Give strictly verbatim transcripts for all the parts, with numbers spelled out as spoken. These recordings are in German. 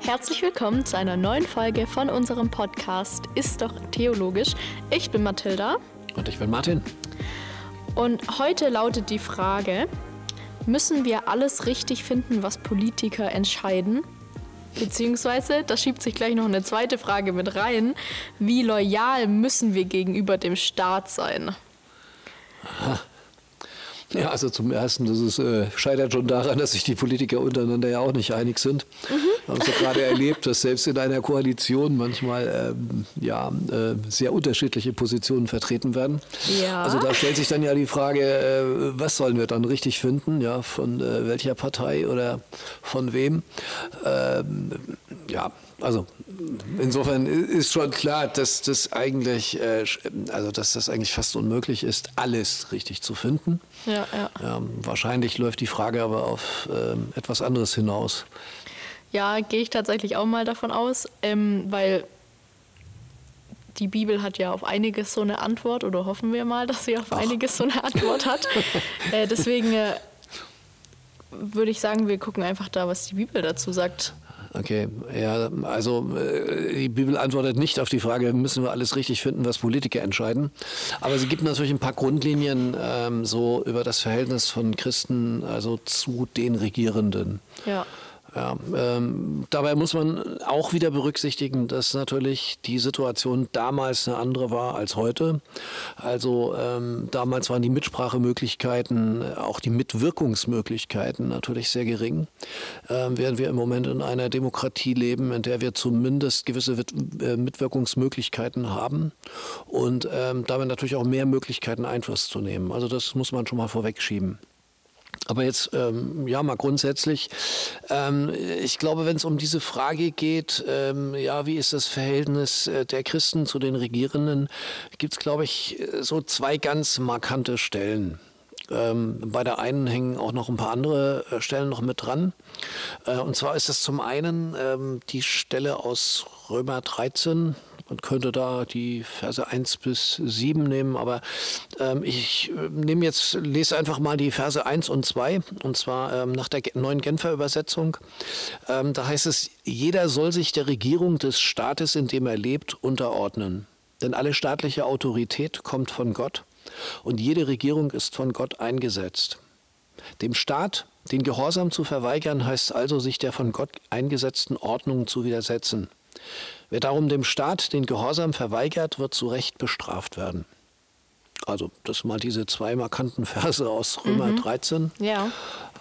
Herzlich willkommen zu einer neuen Folge von unserem Podcast Ist doch theologisch. Ich bin Mathilda. Und ich bin Martin. Und heute lautet die Frage, müssen wir alles richtig finden, was Politiker entscheiden? Beziehungsweise, da schiebt sich gleich noch eine zweite Frage mit rein. Wie loyal müssen wir gegenüber dem Staat sein? Aha. Ja, also zum Ersten, das ist, äh, scheitert schon daran, dass sich die Politiker untereinander ja auch nicht einig sind. Mhm. Wir haben es ja gerade erlebt, dass selbst in einer Koalition manchmal ähm, ja, äh, sehr unterschiedliche Positionen vertreten werden. Ja. Also da stellt sich dann ja die Frage, äh, was sollen wir dann richtig finden, ja, von äh, welcher Partei oder von wem? Ähm, ja, also insofern ist schon klar, dass das eigentlich, äh, also dass das eigentlich fast unmöglich ist, alles richtig zu finden. Ja, ja. Ja, wahrscheinlich läuft die Frage aber auf äh, etwas anderes hinaus. Ja, gehe ich tatsächlich auch mal davon aus, ähm, weil die Bibel hat ja auf einiges so eine Antwort, oder hoffen wir mal, dass sie auf Ach. einiges so eine Antwort hat. äh, deswegen äh, würde ich sagen, wir gucken einfach da, was die Bibel dazu sagt. Okay, ja, also äh, die Bibel antwortet nicht auf die Frage, müssen wir alles richtig finden, was Politiker entscheiden. Aber sie gibt natürlich ein paar Grundlinien ähm, so über das Verhältnis von Christen also zu den Regierenden. Ja. Ja, ähm, dabei muss man auch wieder berücksichtigen, dass natürlich die Situation damals eine andere war als heute. Also ähm, damals waren die Mitsprachemöglichkeiten, auch die Mitwirkungsmöglichkeiten natürlich sehr gering. Ähm, während wir im Moment in einer Demokratie leben, in der wir zumindest gewisse Mitwirkungsmöglichkeiten haben und ähm, damit natürlich auch mehr Möglichkeiten, Einfluss zu nehmen. Also das muss man schon mal vorwegschieben. Aber jetzt, ähm, ja, mal grundsätzlich, ähm, ich glaube, wenn es um diese Frage geht, ähm, ja, wie ist das Verhältnis äh, der Christen zu den Regierenden, gibt es, glaube ich, so zwei ganz markante Stellen. Ähm, bei der einen hängen auch noch ein paar andere äh, Stellen noch mit dran. Äh, und zwar ist das zum einen ähm, die Stelle aus Römer dreizehn. Man könnte da die Verse eins bis sieben nehmen, aber ähm, ich äh, nehme jetzt, lese einfach mal die Verse eins und zwei, und zwar ähm, nach der neuen Genfer Übersetzung. Ähm, da heißt es, jeder soll sich der Regierung des Staates, in dem er lebt, unterordnen. Denn alle staatliche Autorität kommt von Gott und jede Regierung ist von Gott eingesetzt. Dem Staat den Gehorsam zu verweigern, heißt also, sich der von Gott eingesetzten Ordnung zu widersetzen. Wer darum dem Staat den Gehorsam verweigert, wird zu Recht bestraft werden. Also das mal diese zwei markanten Verse aus Römer mhm. dreizehn. Ja.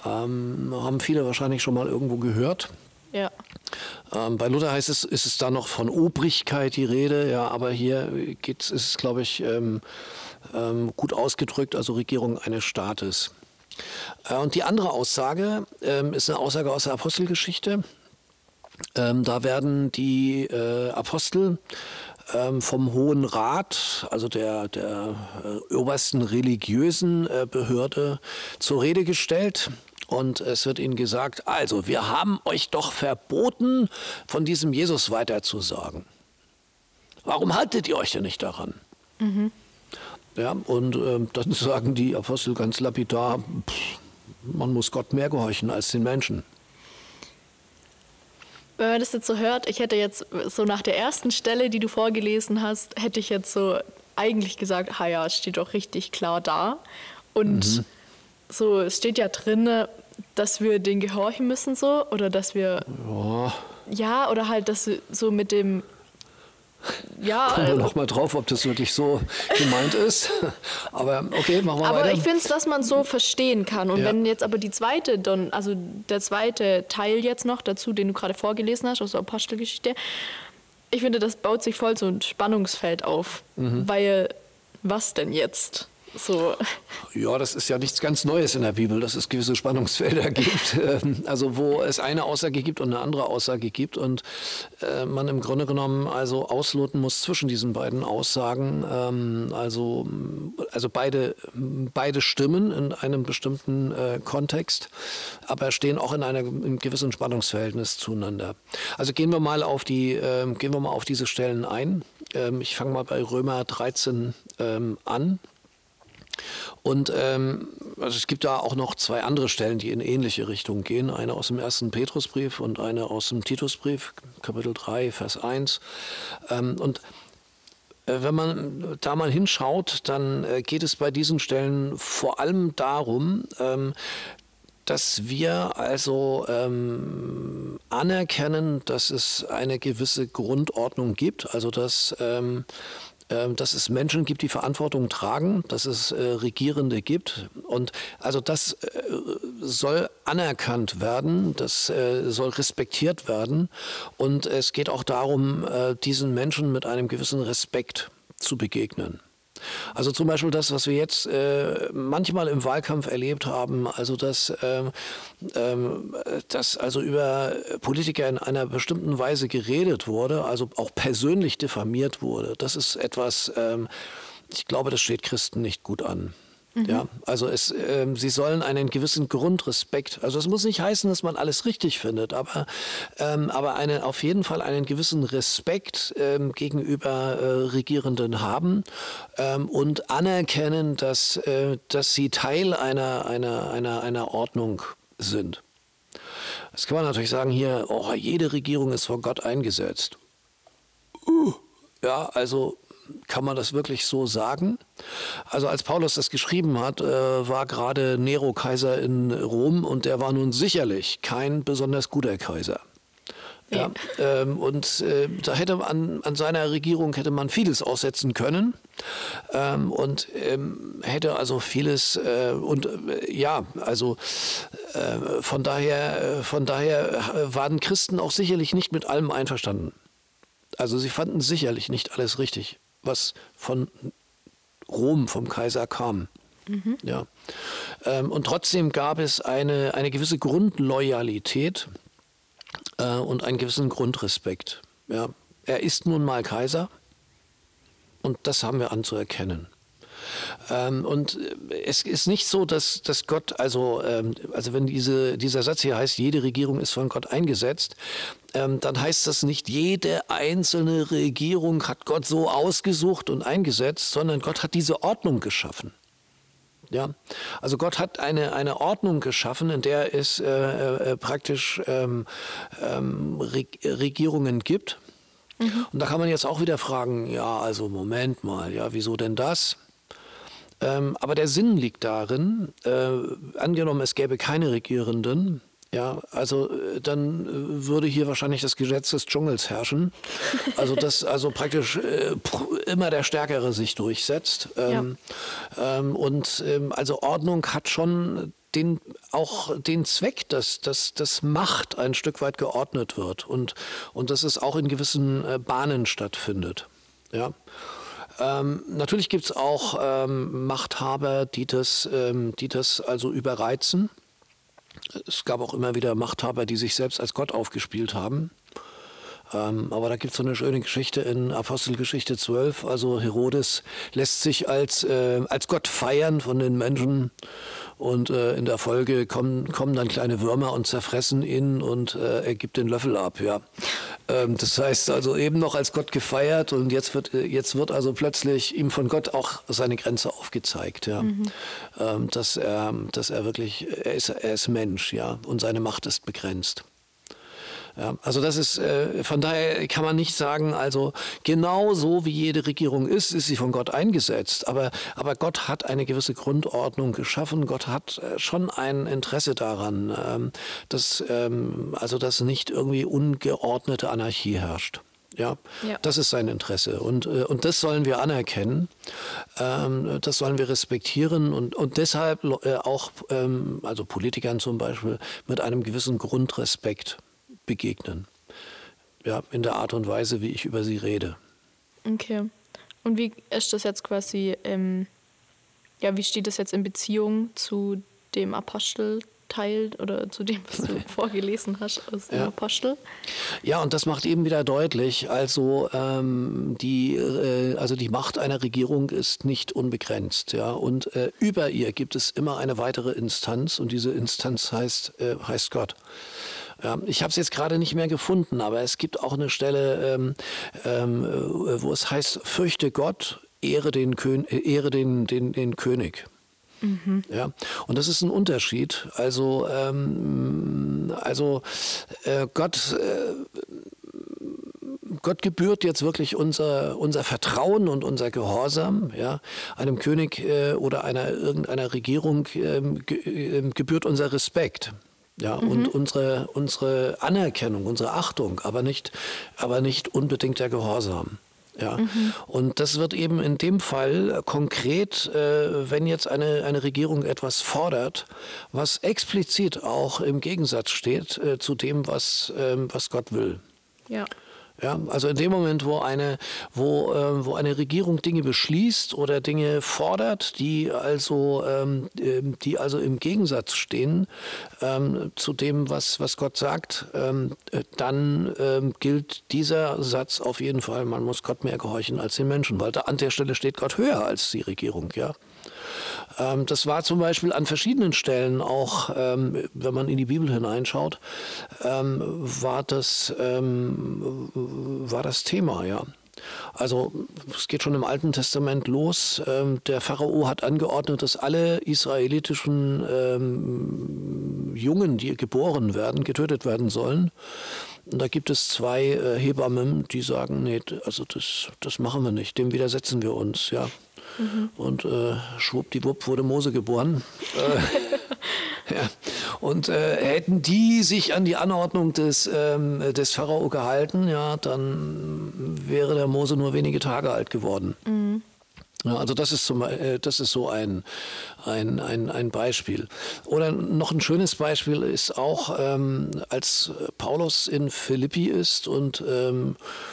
Ähm, haben viele wahrscheinlich schon mal irgendwo gehört. Ja. Ähm, bei Luther heißt es, ist es da noch von Obrigkeit die Rede, ja, aber hier geht's, ist es, glaube ich, ähm, ähm, gut ausgedrückt, also Regierung eines Staates. Äh, und die andere Aussage ähm, ist eine Aussage aus der Apostelgeschichte. Ähm, da werden die äh, Apostel ähm, vom Hohen Rat, also der, der äh, obersten religiösen äh, Behörde, zur Rede gestellt. Und es wird ihnen gesagt, also wir haben euch doch verboten, von diesem Jesus weiterzusagen. Warum haltet ihr euch denn nicht daran? Mhm. Ja, und äh, dann sagen die Apostel ganz lapidar, pff, man muss Gott mehr gehorchen als den Menschen. Wenn man das jetzt so hört, ich hätte jetzt so nach der ersten Stelle, die du vorgelesen hast, hätte ich jetzt so eigentlich gesagt, ha ja, es steht doch richtig klar da. Und mhm. so, es steht ja drin, dass wir den gehorchen müssen so, oder dass wir, ja, ja oder halt, dass wir so mit dem, ja. Kommen wir noch mal drauf, ob das wirklich so gemeint ist. Aber okay, machen wir aber weiter. Aber ich finde es, dass man so verstehen kann. Und ja. wenn jetzt aber die zweite, dann, also der zweite Teil jetzt noch dazu, den du gerade vorgelesen hast, aus der Apostelgeschichte, ich finde, das baut sich voll so ein Spannungsfeld auf. Mhm. Weil, was denn jetzt? So. Ja, das ist ja nichts ganz Neues in der Bibel, dass es gewisse Spannungsfelder gibt. Also wo es eine Aussage gibt und eine andere Aussage gibt und äh, man im Grunde genommen also ausloten muss zwischen diesen beiden Aussagen. Ähm, also also beide, beide Stimmen in einem bestimmten äh, Kontext, aber stehen auch in einem gewissen Spannungsverhältnis zueinander. Also gehen wir mal auf die, äh, gehen wir mal auf diese Stellen ein. Ähm, ich fange mal bei Römer dreizehn ähm, an. Und ähm, also es gibt da auch noch zwei andere Stellen, die in ähnliche Richtungen gehen. Eine aus dem ersten Petrusbrief und eine aus dem Titusbrief, Kapitel drei, Vers eins. Ähm, und äh, wenn man da mal hinschaut, dann äh, geht es bei diesen Stellen vor allem darum, ähm, dass wir also ähm, anerkennen, dass es eine gewisse Grundordnung gibt, also dass, ähm, ähm, dass es Menschen gibt, die Verantwortung tragen, dass es äh, Regierende gibt. Und also das äh, soll anerkannt werden, das äh, soll respektiert werden. Und es geht auch darum, äh, diesen Menschen mit einem gewissen Respekt zu begegnen. Also zum Beispiel das, was wir jetzt äh, manchmal im Wahlkampf erlebt haben, also dass, ähm, ähm, dass also über Politiker in einer bestimmten Weise geredet wurde, also auch persönlich diffamiert wurde. Das ist etwas, ähm, ich glaube, das steht Christen nicht gut an. Ja, also es, ähm, sie sollen einen gewissen Grundrespekt, also es muss nicht heißen, dass man alles richtig findet, aber, ähm, aber eine, auf jeden Fall einen gewissen Respekt ähm, gegenüber äh, Regierenden haben ähm, und anerkennen, dass, äh, dass sie Teil einer, einer, einer, einer Ordnung sind. Das kann man natürlich sagen hier, oh, jede Regierung ist von Gott eingesetzt. Uh, ja, also kann man das wirklich so sagen? Also als Paulus das geschrieben hat, äh, war gerade Nero Kaiser in Rom und der war nun sicherlich kein besonders guter Kaiser. Ja, ähm, und äh, da hätte man, an seiner Regierung hätte man vieles aussetzen können ähm, und ähm, hätte also vieles äh, und äh, ja, also äh, von daher, von daher waren Christen auch sicherlich nicht mit allem einverstanden. Also sie fanden sicherlich nicht alles richtig, was von Rom, vom Kaiser kam. Mhm. Ja. Ähm, und trotzdem gab es eine, eine gewisse Grundloyalität äh, und einen gewissen Grundrespekt. Ja. Er ist nun mal Kaiser und das haben wir anzuerkennen. Ähm, und es ist nicht so, dass, dass Gott, also, ähm, also wenn diese, dieser Satz hier heißt, jede Regierung ist von Gott eingesetzt, ähm, dann heißt das nicht, jede einzelne Regierung hat Gott so ausgesucht und eingesetzt, sondern Gott hat diese Ordnung geschaffen. Ja, also Gott hat eine, eine Ordnung geschaffen, in der es äh, äh, praktisch ähm, ähm, Regierungen gibt. Mhm. Und da kann man jetzt auch wieder fragen, ja, also Moment mal, ja, wieso denn das? Ähm, aber der Sinn liegt darin, äh, angenommen, es gäbe keine Regierenden, ja, also äh, dann äh, würde hier wahrscheinlich das Gesetz des Dschungels herrschen. Also dass also praktisch äh, immer der Stärkere sich durchsetzt. Ähm, ja. ähm, und ähm, also Ordnung hat schon den, auch den Zweck, dass, dass, dass Macht ein Stück weit geordnet wird und, und dass es auch in gewissen äh, Bahnen stattfindet. Ja. Ähm, natürlich gibt es auch ähm, Machthaber, die das, ähm, die das also überreizen. Es gab auch immer wieder Machthaber, die sich selbst als Gott aufgespielt haben. Ähm, aber da gibt es so eine schöne Geschichte in Apostelgeschichte zwölf. Also Herodes lässt sich als, äh, als Gott feiern von den Menschen. Und äh, in der Folge kommen, kommen dann kleine Würmer und zerfressen ihn und äh, er gibt den Löffel ab. Ja. Ähm, das heißt also eben noch als Gott gefeiert und jetzt wird, jetzt wird also plötzlich ihm von Gott auch seine Grenze aufgezeigt. Ja. Mhm. Ähm, dass, er, dass er wirklich, er ist, er ist Mensch, ja, und seine Macht ist begrenzt. Ja, also das ist, äh, von daher kann man nicht sagen, also genau so wie jede Regierung ist, ist sie von Gott eingesetzt. Aber, aber Gott hat eine gewisse Grundordnung geschaffen. Gott hat äh, schon ein Interesse daran, ähm, dass, ähm, also dass nicht irgendwie ungeordnete Anarchie herrscht. Ja, ja, das ist sein Interesse und, äh, und das sollen wir anerkennen, ähm, das sollen wir respektieren und, und deshalb äh, auch, ähm, also Politikern zum Beispiel, mit einem gewissen Grundrespekt begegnen. Ja, in der Art und Weise, wie ich über sie rede. Okay. Und wie ist das jetzt quasi, ähm, ja, wie steht das jetzt in Beziehung zu dem Apostelteil oder zu dem, was du vorgelesen hast aus dem ja. Apostel? Ja, und das macht eben wieder deutlich, also, ähm, die, äh, also die Macht einer Regierung ist nicht unbegrenzt. Ja, und äh, über ihr gibt es immer eine weitere Instanz und diese Instanz heißt, äh, heißt Gott. Ja, ich habe es jetzt gerade nicht mehr gefunden, aber es gibt auch eine Stelle, ähm, ähm, wo es heißt, fürchte Gott Ehre den, Kön äh, Ehre den, den, den König. Mhm. Ja, und das ist ein Unterschied. Also, ähm, also äh, Gott, äh, Gott gebührt jetzt wirklich unser, unser Vertrauen und unser Gehorsam. Ja, einem König äh, oder einer irgendeiner Regierung äh, ge, äh, gebührt unser Respekt. Ja, mhm. und unsere, unsere Anerkennung, unsere Achtung, aber nicht, aber nicht unbedingt der Gehorsam. Ja. Mhm. Und das wird eben in dem Fall konkret, äh, wenn jetzt eine, eine Regierung etwas fordert, was explizit auch im Gegensatz steht äh, zu dem, was, ähm, was Gott will. Ja. Ja, also in dem Moment, wo eine, wo, äh, wo eine Regierung Dinge beschließt oder Dinge fordert, die also, ähm, die also im Gegensatz stehen ähm, zu dem, was, was Gott sagt, ähm, dann ähm, gilt dieser Satz auf jeden Fall, man muss Gott mehr gehorchen als den Menschen, weil da an der Stelle steht Gott höher als die Regierung, ja. Das war zum Beispiel an verschiedenen Stellen auch, ähm, wenn man in die Bibel hineinschaut, ähm, war, das, ähm, war das Thema, ja. Also es geht schon im Alten Testament los. Ähm, der Pharao hat angeordnet, dass alle israelitischen ähm, Jungen, die geboren werden, getötet werden sollen. Und da gibt es zwei äh, Hebammen, die sagen, nee, also das, das machen wir nicht, dem widersetzen wir uns, ja. Mhm. Und äh, schwuppdiwupp wurde Mose geboren. äh, ja. Und äh, hätten die sich an die Anordnung des, ähm, des Pharao gehalten, ja, dann wäre der Mose nur wenige Tage alt geworden. Mhm. Ja, also das ist, zum, äh, das ist so ein, ein, ein, ein Beispiel. Oder noch ein schönes Beispiel ist auch, ähm, als Paulus in Philippi ist und ähm,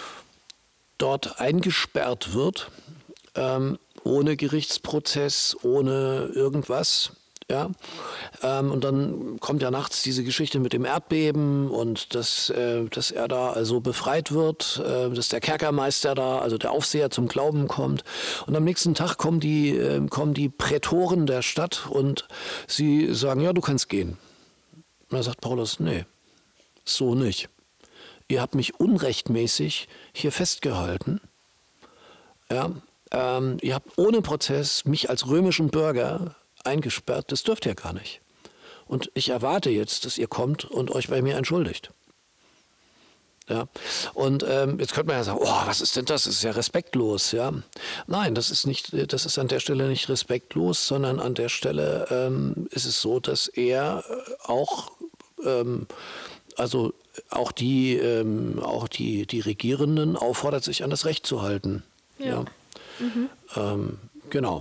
dort eingesperrt wird, ähm, ohne Gerichtsprozess, ohne irgendwas. Ja, ähm, und dann kommt ja nachts diese Geschichte mit dem Erdbeben und dass, äh, dass er da also befreit wird, äh, dass der Kerkermeister da, also der Aufseher, zum Glauben kommt. Und am nächsten Tag kommen die, äh, kommen die Prätoren der Stadt und sie sagen, ja, du kannst gehen. Und da sagt Paulus, nee, so nicht. Ihr habt mich unrechtmäßig hier festgehalten. Ja, ähm, ihr habt ohne Prozess mich als römischen Bürger eingesperrt, das dürft ihr gar nicht. Und ich erwarte jetzt, dass ihr kommt und euch bei mir entschuldigt. Ja. Und ähm, jetzt könnte man ja sagen, oh, was ist denn das? Das ist ja respektlos. Ja. Nein, das ist nicht, das ist an der Stelle nicht respektlos, sondern an der Stelle ähm, ist es so, dass er auch, ähm, also auch die, ähm, auch die, die Regierenden auffordert, sich an das Recht zu halten. Ja. Ja. Mhm. Ähm, genau.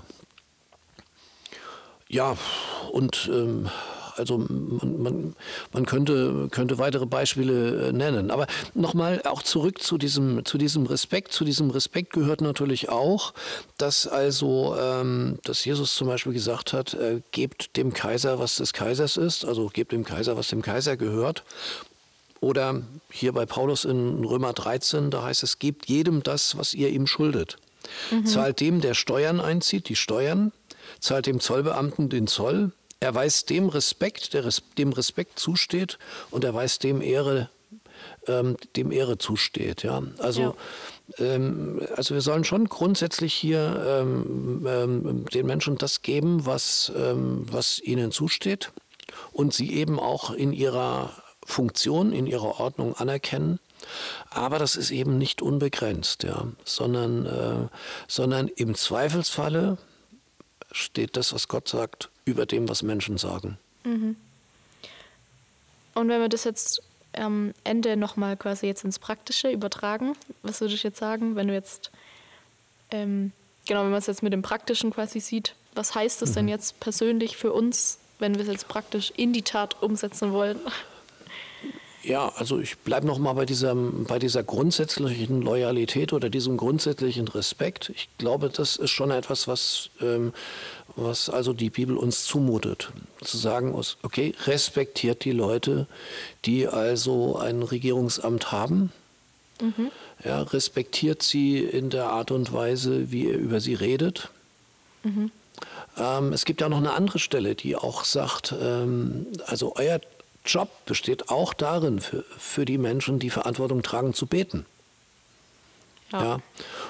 Ja, und ähm, also man, man, man könnte, könnte weitere Beispiele äh, nennen. Aber nochmal auch zurück zu diesem, zu diesem Respekt. Zu diesem Respekt gehört natürlich auch, dass also, ähm, dass Jesus zum Beispiel gesagt hat, äh, gebt dem Kaiser, was des Kaisers ist, also gebt dem Kaiser, was dem Kaiser gehört. Oder hier bei Paulus in Römer dreizehn, da heißt es, gebt jedem das, was ihr ihm schuldet. Mhm. Zahlt dem, der Steuern einzieht, die Steuern, zahlt dem Zollbeamten den Zoll, erweist dem Respekt, der res, dem Respekt zusteht und erweist dem Ehre, ähm, dem Ehre zusteht. Ja? Also, ja. Ähm, also wir sollen schon grundsätzlich hier ähm, ähm, den Menschen das geben, was, ähm, was ihnen zusteht und sie eben auch in ihrer Funktion, in ihrer Ordnung anerkennen. Aber das ist eben nicht unbegrenzt, ja? sondern, äh, sondern im Zweifelsfalle steht das, was Gott sagt, über dem, was Menschen sagen. Mhm. Und wenn wir das jetzt am Ende nochmal quasi jetzt ins Praktische übertragen, was würde ich jetzt sagen, wenn du jetzt, ähm, genau, wenn man es jetzt mit dem Praktischen quasi sieht, was heißt das mhm. denn jetzt persönlich für uns, wenn wir es jetzt praktisch in die Tat umsetzen wollen? Ja, also ich bleibe noch mal bei dieser, bei dieser grundsätzlichen Loyalität oder diesem grundsätzlichen Respekt. Ich glaube, das ist schon etwas, was, ähm, was also die Bibel uns zumutet. Zu sagen, okay, respektiert die Leute, die also ein Regierungsamt haben. Mhm. Ja, respektiert sie in der Art und Weise, wie ihr über sie redet. Mhm. Ähm, es gibt ja noch eine andere Stelle, die auch sagt, ähm, also euer Job besteht auch darin, für, für die Menschen, die Verantwortung tragen, zu beten. Ja. Ja.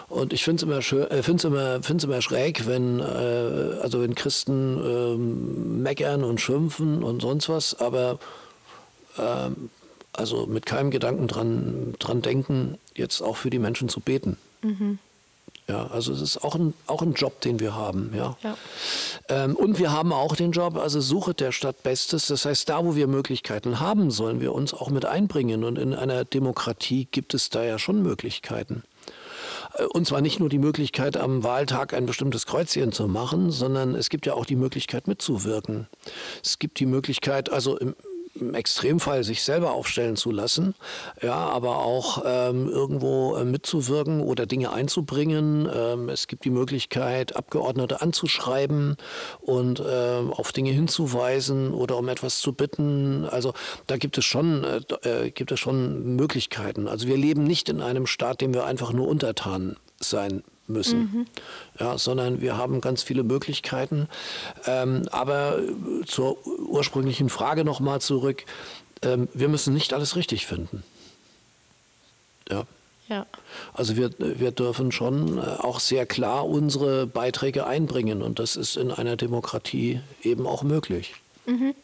Und ich finde es immer, schön, äh, find's immer, find's immer schräg, wenn, äh, also wenn Christen ähm, meckern und schimpfen und sonst was, aber ähm, also mit keinem Gedanken dran, dran denken, jetzt auch für die Menschen zu beten. Mhm. Ja, also es ist auch ein, auch ein Job, den wir haben. Ja. Ja. Ähm, und wir haben auch den Job, also Suche der Stadt Bestes. Das heißt, da, wo wir Möglichkeiten haben, sollen wir uns auch mit einbringen. Und in einer Demokratie gibt es da ja schon Möglichkeiten. Und zwar nicht nur die Möglichkeit, am Wahltag ein bestimmtes Kreuzchen zu machen, sondern es gibt ja auch die Möglichkeit, mitzuwirken. Es gibt die Möglichkeit, also im im Extremfall sich selber aufstellen zu lassen, ja, aber auch ähm, irgendwo äh, mitzuwirken oder Dinge einzubringen. Ähm, es gibt die Möglichkeit, Abgeordnete anzuschreiben und ähm, auf Dinge hinzuweisen oder um etwas zu bitten. Also da gibt es schon, äh, gibt es schon Möglichkeiten. Also wir leben nicht in einem Staat, dem wir einfach nur untertan sein müssen, mhm. ja, sondern wir haben ganz viele Möglichkeiten. Ähm, aber zur ursprünglichen Frage nochmal zurück, ähm, wir müssen nicht alles richtig finden. Ja. Ja. Also wir, wir dürfen schon auch sehr klar unsere Beiträge einbringen und das ist in einer Demokratie eben auch möglich. Mhm.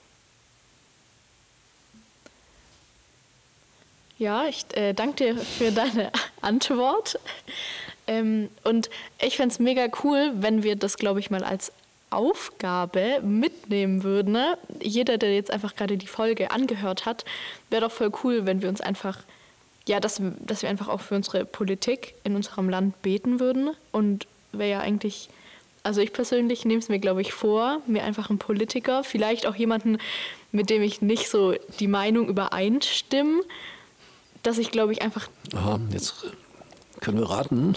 Ja, ich äh, danke dir für deine Antwort. Ähm, und ich fände es mega cool, wenn wir das, glaube ich, mal als Aufgabe mitnehmen würden. Ne? Jeder, der jetzt einfach gerade die Folge angehört hat, wäre doch voll cool, wenn wir uns einfach, ja, dass, dass wir einfach auch für unsere Politik in unserem Land beten würden. Und wäre ja eigentlich, also ich persönlich nehme es mir, glaube ich, vor, mir einfach einen Politiker, vielleicht auch jemanden, mit dem ich nicht so die Meinung übereinstimme, dass ich, glaube ich, einfach... Aha, jetzt können wir raten.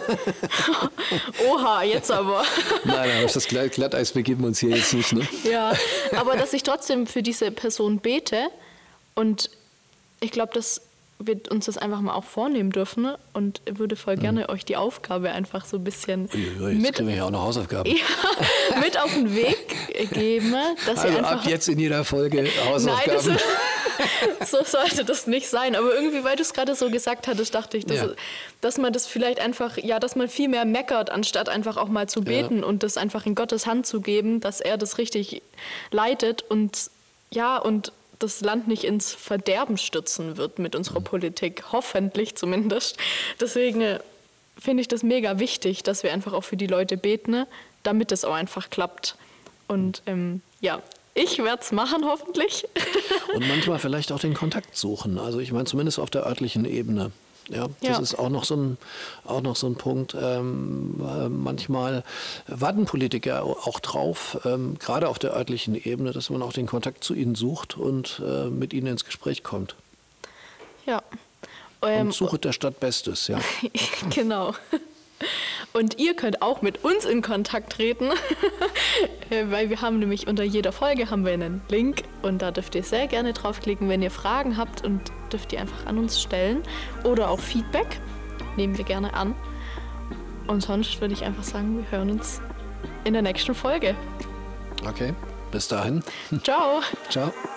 Oha, jetzt aber. Nein, nein, das Glatteis begeben wir uns hier jetzt nicht. Ne? Ja, aber dass ich trotzdem für diese Person bete und ich glaube, dass wir uns das einfach mal auch vornehmen dürfen und würde voll gerne mhm. euch die Aufgabe einfach so ein bisschen Uiui, jetzt mit, kriegen wir ja auch noch Hausaufgaben. Ja, mit auf den Weg geben. Dass also ihr einfach, ab jetzt in jeder Folge Hausaufgaben. Nein, das, so sollte das nicht sein. Aber irgendwie, weil du es gerade so gesagt hattest, dachte ich, dass, ja. dass man das vielleicht einfach, ja, dass man viel mehr meckert, anstatt einfach auch mal zu beten ja. und das einfach in Gottes Hand zu geben, dass er das richtig leitet und ja, und das Land nicht ins Verderben stürzen wird mit unserer Politik, hoffentlich zumindest. Deswegen äh, finde ich das mega wichtig, dass wir einfach auch für die Leute beten, damit es auch einfach klappt. Und ähm, ja, ich werde es machen, hoffentlich. Und manchmal vielleicht auch den Kontakt suchen. Also ich meine, zumindest auf der örtlichen Ebene. Ja, das ja. ist auch noch so ein, auch noch so ein Punkt. Ähm, äh, manchmal warten Politiker auch drauf, ähm, gerade auf der örtlichen Ebene, dass man auch den Kontakt zu ihnen sucht und äh, mit ihnen ins Gespräch kommt. Ja. Ähm, und suche der Stadt Bestes, ja. Genau. Und ihr könnt auch mit uns in Kontakt treten, weil wir haben nämlich unter jeder Folge haben wir einen Link und da dürft ihr sehr gerne draufklicken, wenn ihr Fragen habt und dürft ihr einfach an uns stellen oder auch Feedback, nehmen wir gerne an. Und sonst würde ich einfach sagen, wir hören uns in der nächsten Folge. Okay, bis dahin. Ciao. Ciao.